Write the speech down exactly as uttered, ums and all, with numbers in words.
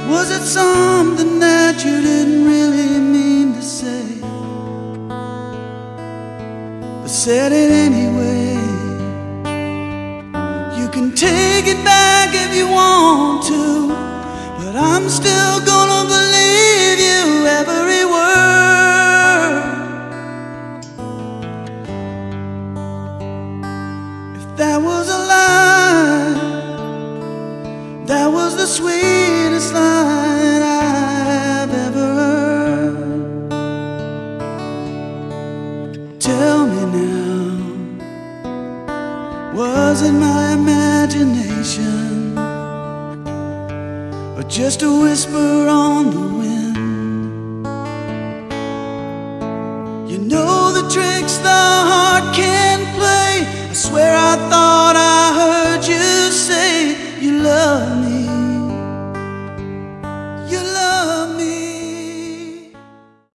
Was it something that you didn't really mean to say, but said it anyway? You can take it back if you want to, but I'm still gonna believe you every word. If that was a lie, that was the sweetest line I've ever heard. Tell me now, was it my imagination, or just a whisper on the wind? You know the tricks the heart can play. I swear I thought I